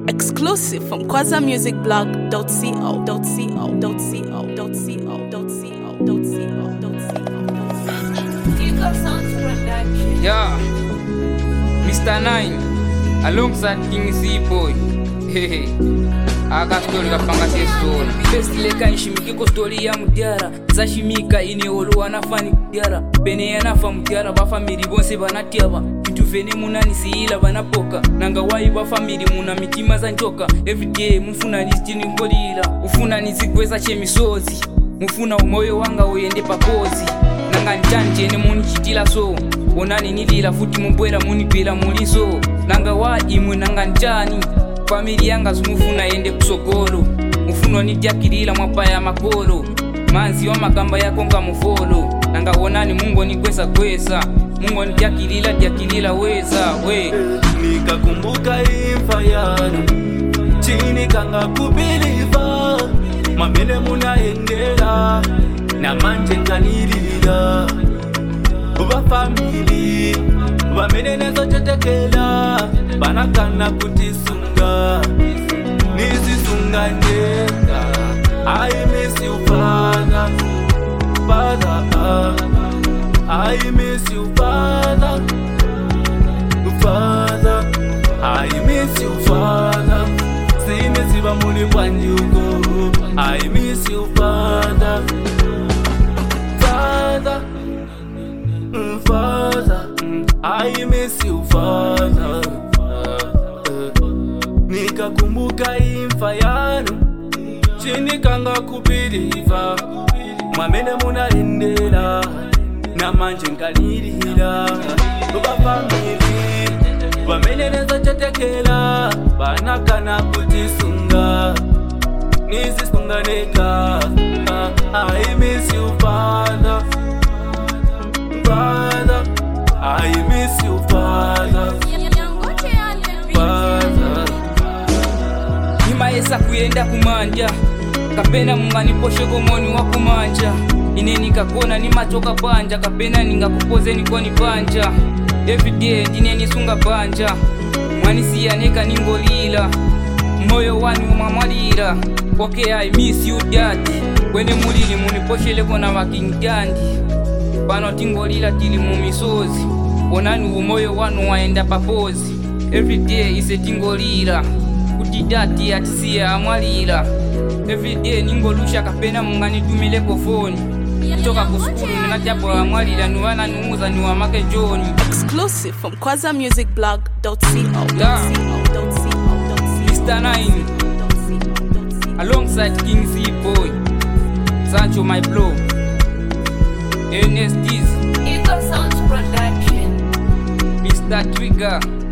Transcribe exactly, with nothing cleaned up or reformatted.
Exclusive from kwaza music blog dot co dot co dot co dot co dot co dot co. Yeah, Mister Nine, alongside King Z-Boy. Hehe, aka story kapanga story. Best leka nshimiki ko story ya mutiara. Zashimika ine olu wanafani mutiara. Bene yanafa mutiara ba family bonse banatiaba. Bitu vene munani siila banapoka. Nanga wai ba family muna mitima za njoka. Everyday mufuna nistini ngolila. Ufuna nizigweza chemisozi. Mufuna umoyo wanga uyende pakozi. Nanga njanje ne muni chitila so. Onani nilila futi mubwera muni pela muliso. Nanga wa imwe nanga njani. Family yanga zumufuna yende kusogolo. Mufuno nijakilila mwapa ya makolo. Manzi wa makamba yako nga mufolo. Nanga wonani mungo ni kwesa kwesa. Mungo nijakilila jakilila weza we. Nikakumbuka imfa yanu chini kanga kubiliva. Mamene munaendela na manje nkanilila. Uba family Wamene nezo chetekela Banakana kutisunga Nisisunga njenga I miss you father Father I miss you father Father I miss you father Sine siba muli wanjugo I miss you father Father Father, I miss you father. Nikakumbuka imfa yanu chini kanga kubiliva. Mamene munaendela na manje nkanilila. Uba family Wamene neza chetekela Banakana kutisunga Nisisunga neka I miss you father Father, I miss you, Father. Father. Nimaesa kuyenda kumanja. Kapena mungani poshe gomoni wa kumanja. Ine nikakona ni matoka panja. Kapena ninga kupoze ni kwa ni panja. Everyday ndine nisunga panja. Mwani siyaneka ningolila. Moyo wani umamwalira. Okay, I miss you daddy. Wene mulili muniposhe leko na wakingandi. Pano tingolila tili mumisozi. Onani umoyo wanu waenda papozi. Everyday ise tingolila. Kuti dati atisiya amwalila. Everyday ningolusha kapena mungani tumileko phone. Choka kuskulu ninajabu amwalila. Nuwana numuza nuwa make joni. Exclusive from kwaza music blog dot co dot co. Mister Nine alongside King Z-Boy. Sancho my blow. N S Ds Eagle Sounds Production. Mister Trigger.